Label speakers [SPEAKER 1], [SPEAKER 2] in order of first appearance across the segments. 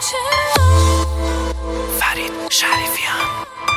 [SPEAKER 1] فرید شریفیان.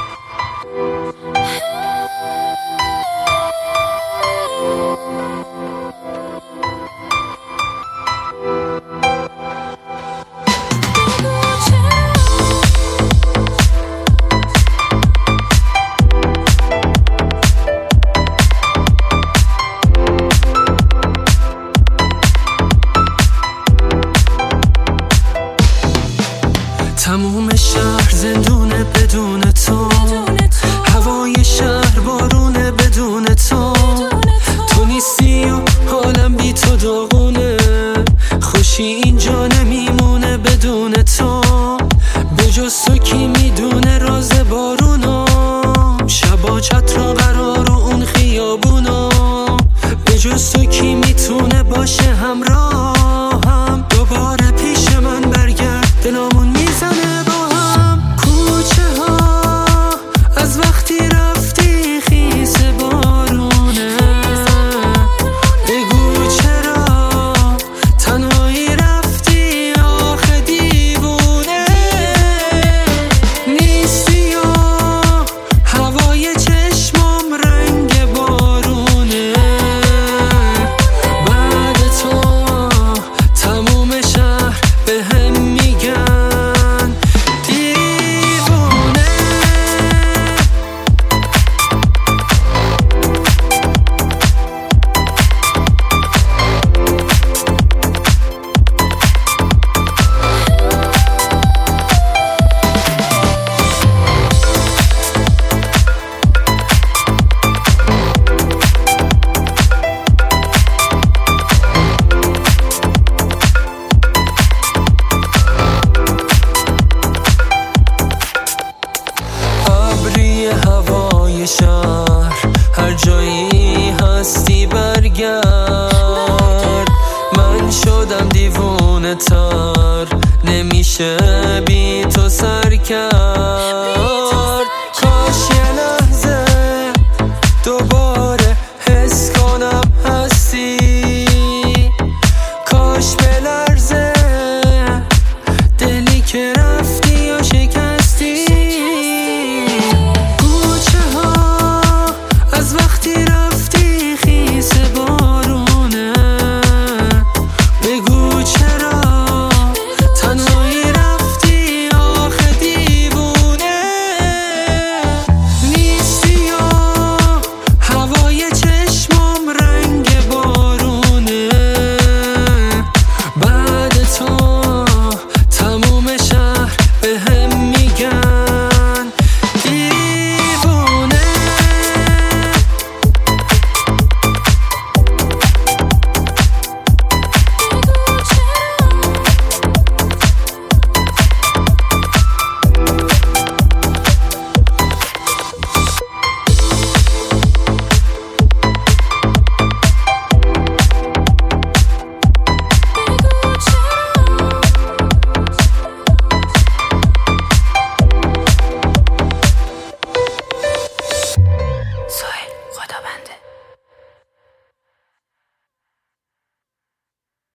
[SPEAKER 2] تموم شهر زندونه بدون تو، هوای شهر بارونه بدون تو. تو نیستی و حالم بی تو داغونه، خوشی اینجا نمیمونه بدون تو. به جز تو کی میدونه راز بارونو، شبا چتر قرار و اون خیابونو. به جز تو کی میتونه باشه همراهم، دوباره پیش من برگرد دلامون میزنه با هم. کوچه ها از وقتی رفتی خیس بارونه، بگو چرا تنهایی رفتی آخه دیوونه. نیستی و هوای چشمام رنگ بارونه، بعد تو تموم شهر به هم میگن دیوونه. ابری هوای شهر هر جایی هستی برگرد. من شدم دیوونه تر، نمیشه بی تو سر کرد.